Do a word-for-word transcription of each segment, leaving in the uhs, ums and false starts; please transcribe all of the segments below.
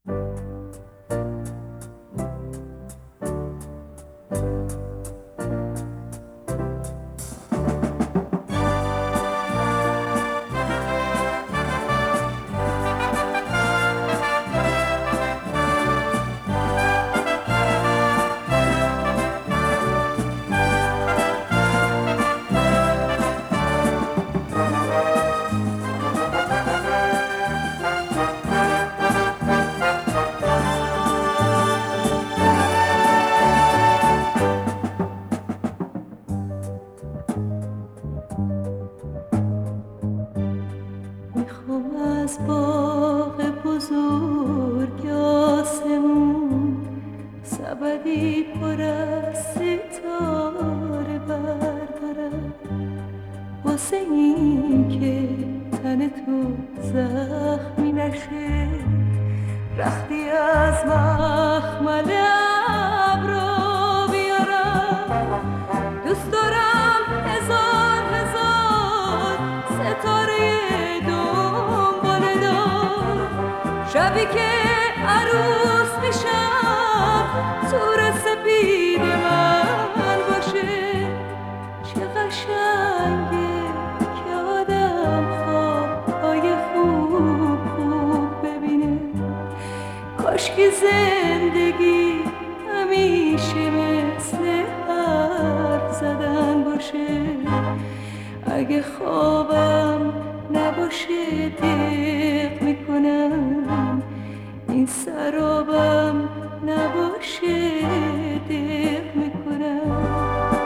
میخوام از باغ بزرگ آسمون سبدی پر از ستاره بردارم، واسه این که تن تو زخمی نشه، رختی از مخمل ابرو بیارم. دوست دارم هزار هزار ستاره دنباله دار، شبی که عروس میشم سور سپید من باشه. چه قشنگه که آدم خوابهای خوب خوب ببینه، کاشکی زندگی همیشه مثل حرف زدن باشه. اگه خوابم نباشه دق میکنم، این سرابم نباشه دق میکنم.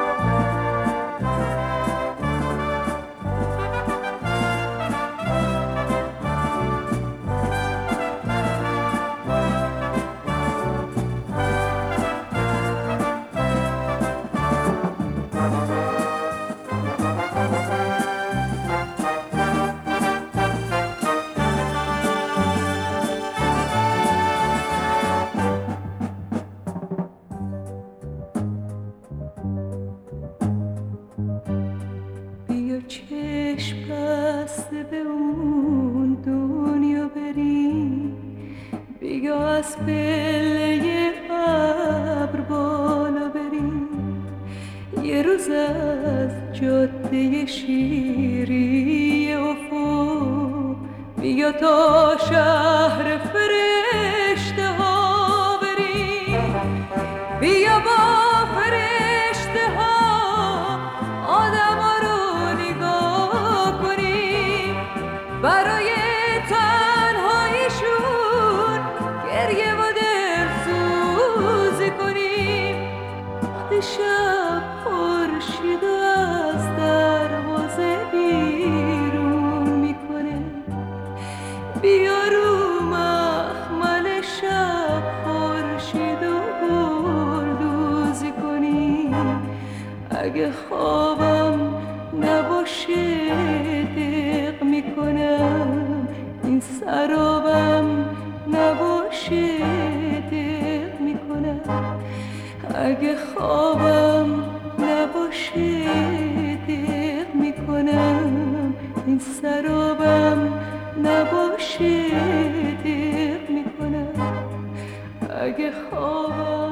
بیا چشم بسته به اون دنیا بریم، بیا از پله ابر بالا بریم. یه روز از جاده شیری افق بیا تا شهر فرشته ها بریم. بیا با فرشته ها آدم ها رو نگاه کنیم، برای تنهاییشون گریه و دلسوزی کنیم. وقتی شب خورشید از دروازه بیرون میکنه، بیا رو مخمل شب خورشید و گلدوزی کنیم. اگه خوابم نباشه دق میکنم، این سرابم نباشه دق میکنم. اگه خوابم نباشه دق میکنم، این سرابم نباشه دق میکنم. اگه خوابم